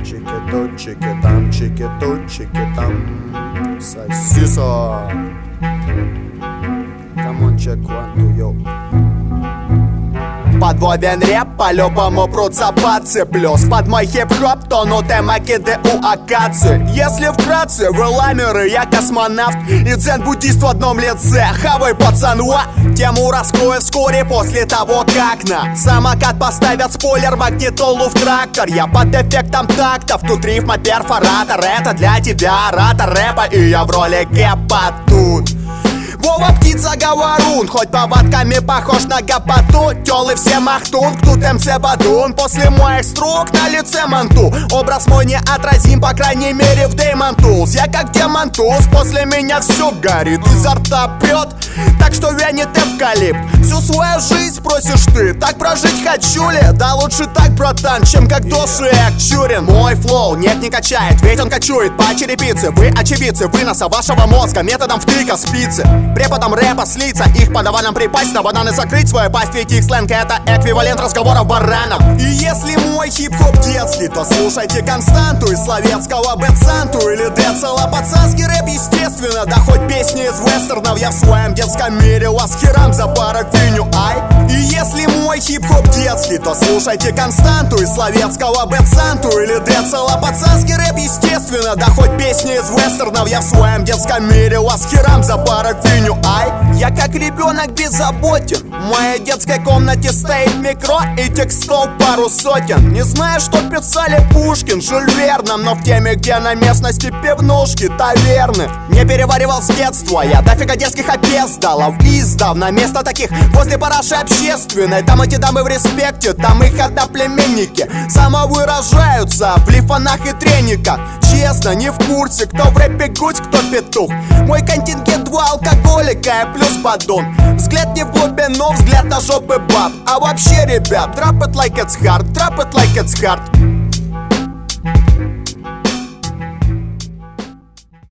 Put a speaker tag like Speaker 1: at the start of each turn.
Speaker 1: Чики-тут, чики-там, чики-тут, чики-там. Сосисо. Come on, check 1, 2, yo. Подводен рэп, по-любому прутся пацы. Плюс под мой хип-хоп тонут эмакиды у акации. Если вкратце, вы ламеры, я космонавт и дзен-буддист в одном лице. Хавай, пацанва, тему раскрою вскоре после того, как на самокат поставят спойлер, магнитолу в трактор. Я под эффектом тактов, тут рифма перфоратор. Это для тебя оратор рэпа, и я в роли гепа тут. Вова птица говорун, хоть повадками похож на гопоту. Тёлы все махтунг, тут МС Бадун. После моих строк на лице манту. Образ мой неотразим, по крайней мере в Damon Tools. Я как демон туз, после меня все горит, изо рта прет, так что вянет эвкалипт. Всю свою жизнь просишь ты, так прожить хочу ли? Да лучше так, братан, чем как Дошек Чурин. Мой флоу нет, не качает, ведь он качует по черепице. Вы очевидцы выноса вашего мозга методом втыка спицы. Преподом рэпа слиться, их подаванам припасть, на бананы закрыть свою пасть. Ведь их сленг это эквивалент разговоров баранов. И если мой хип-хоп детский, то слушайте Константу из словецкого Бэтсанту или Децела. Пацанский рэп, естественно, да хоть песни из вестернов. Я в своем детском мире вас херам за парафиню, ай. И если мой хип-хоп детский, то слушайте Константу из словецкого Бэтсанту или Децела. Пацанский рэп, естественно, да хоть песни из вестернов. Я в своем детском мире вас херам за парафиню, ай. Я как ребенок беззаботен, в моей детской комнате стоит микро и текстов пару сотен. Не знаю, что писали Пушкин, Жюль Верн, но в теме, где на местности пивнушки, таверны. Не переваривал с детства, я дофига детских опездалов издавна. Место таких возле параши общественной. Там эти дамы в респекте, там их одноплеменники самовыражаются в лифанах и трениках. Честно, не в курсе, кто в рэпе гусь, кто петух. Мой контингент два алкоголика и плюс подон. Взгляд не в глубину, взгляд на жопы баб. А вообще, ребят, drop it like it's hard, drop it like it's hard.